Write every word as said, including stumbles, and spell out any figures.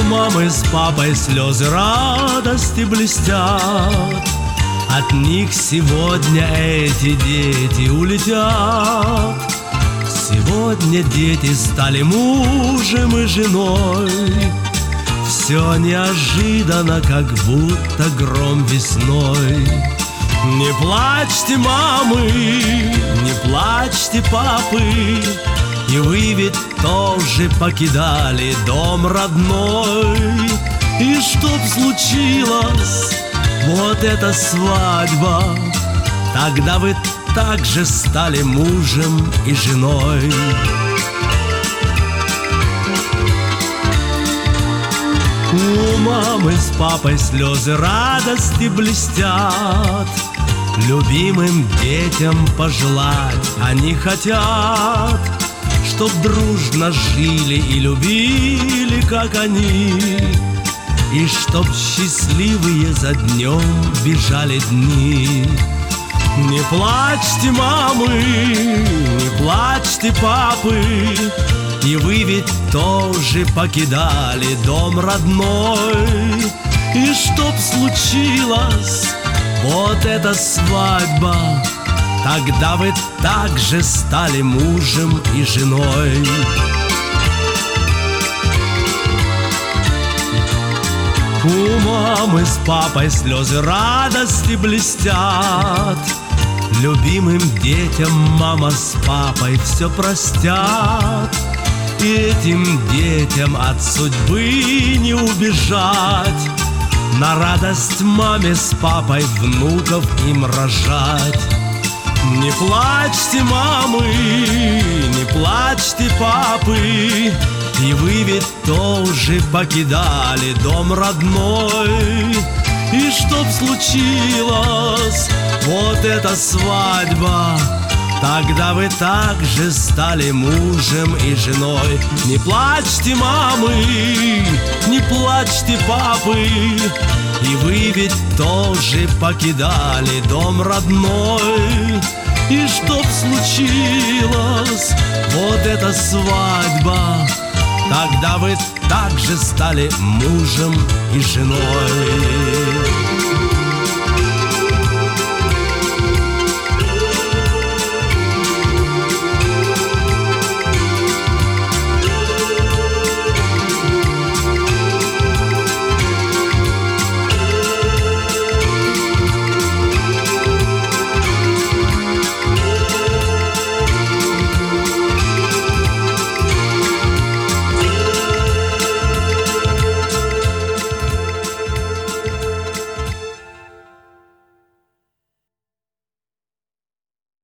мамы с папой слезы радости блестят. От них сегодня эти дети улетят. Сегодня дети стали мужем и женой. Все неожиданно, как будто гром весной. Не плачьте, мамы, не плачьте, папы, и вы ведь тоже покидали дом родной. И чтоб случилось вот эта свадьба, тогда вы также стали мужем и женой. У мамы с папой слезы радости блестят. Любимым детям пожелать они хотят, чтоб дружно жили и любили, как они, и чтоб счастливые за днем бежали дни. Не плачьте, мамы, не плачьте, папы, и вы ведь тоже покидали дом родной. И чтоб случилось вот эта свадьба, тогда вы также стали мужем и женой. У мамы с папой слезы радости блестят. Любимым детям мама с папой все простят. И этим детям от судьбы не убежать. На радость маме с папой внуков им рожать. Не плачьте, мамы, не плачьте, папы, и вы ведь тоже покидали дом родной. И чтоб случилось вот эта свадьба, тогда вы также стали мужем и женой. Не плачьте, мамы, не плачьте, папы, и вы ведь тоже покидали дом родной. И чтоб случилось вот эта свадьба, тогда вы также стали мужем и женой.